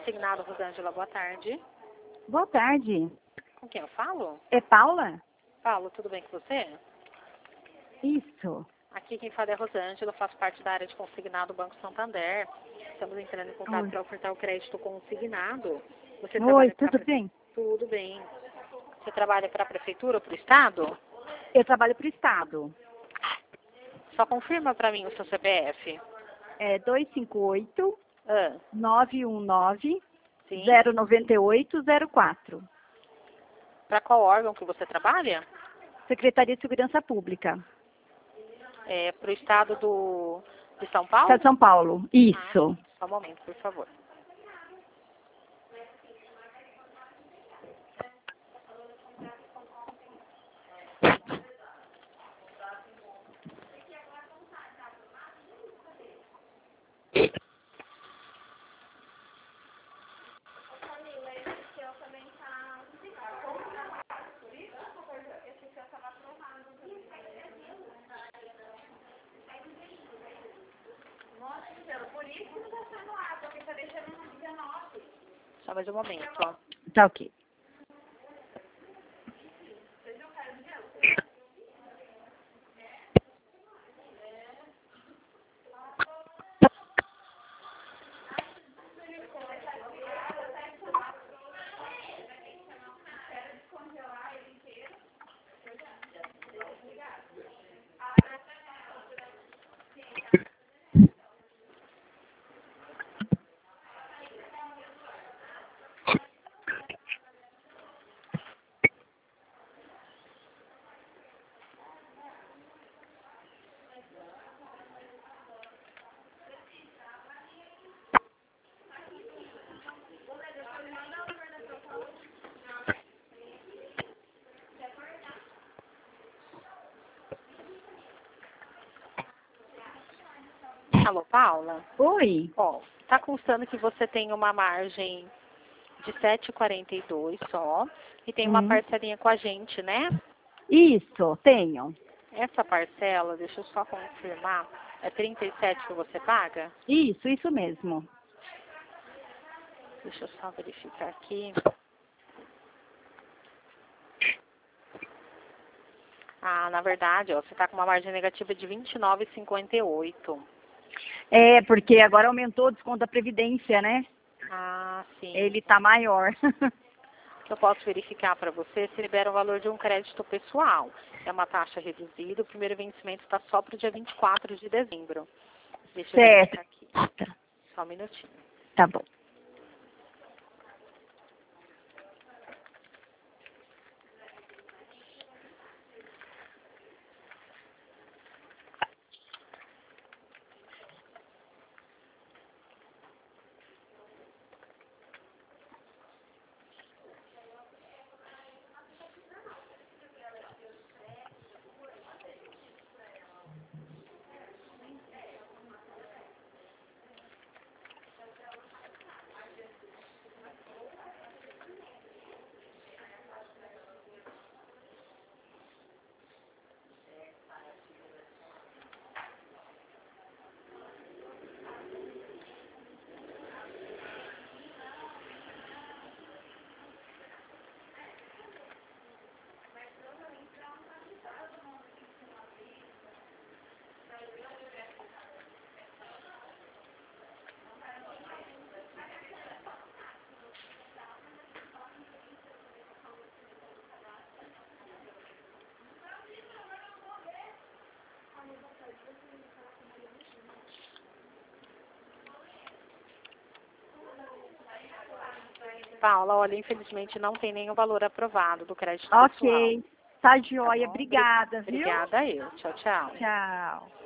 Consignado, Rosângela, boa tarde. Boa tarde. Com quem eu falo? É Paula? Paulo, tudo bem com você? Isso. Aqui quem fala é Rosângela, faço parte da área de consignado do Banco Santander. Estamos entrando em contato Oi. para ofertar o crédito consignado. Você Oi, trabalha para tudo bem? Tudo bem. Você trabalha para a prefeitura ou para o estado? Eu trabalho para o Estado. Só confirma para mim o seu CPF. É 258 Ah, 919 sim. 09804. Para qual órgão que você trabalha? Secretaria de Segurança Pública. É para o estado de São Paulo? Estado de São Paulo. Isso. Só um momento, por favor. Só mais um momento, ó. Tá ok. Alô, Paula? Oi. Ó, tá constando que você tem uma margem de 7,42 só e tem uma parcelinha com a gente, né? Isso, tenho. Essa parcela, deixa eu só confirmar, é 37 que você paga? Isso mesmo. Deixa eu só verificar aqui. Ah, na verdade, ó, você tá com uma margem negativa de 29,58. É, porque agora aumentou o desconto da Previdência, né? Ah, sim. Ele tá maior. Eu posso verificar para você se libera o valor de um crédito pessoal. É uma taxa reduzida, o primeiro vencimento está só para o dia 24 de dezembro. Deixa eu Certo. verificar aqui. Só um minutinho. Tá bom. Paula, olha, infelizmente não tem nenhum valor aprovado do crédito pessoal. Ok. Tá Tá joia. bom? Obrigada, viu? Obrigada eu. Tchau, tchau. Tchau.